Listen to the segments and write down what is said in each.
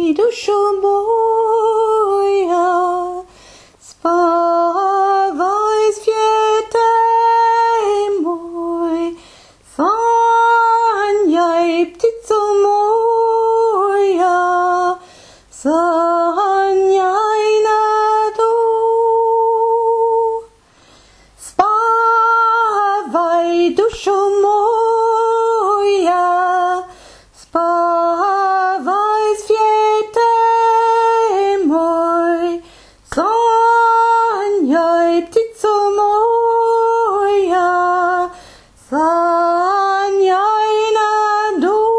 duszo moja, spawaj, świecie mój, saniaj, ptico moja, saniaj na dół. Spawaj, duszo moja, spawaj, świecie mój, saniaj, ptico moja, saniaj na dół.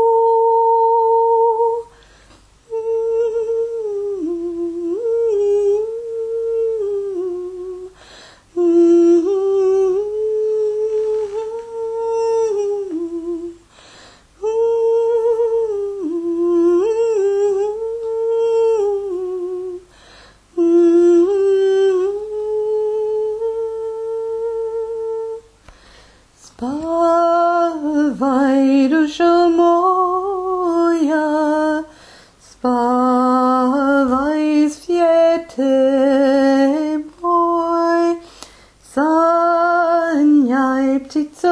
Spawaj, duszo moja, spawaj, świecie mój, saniaj, ptico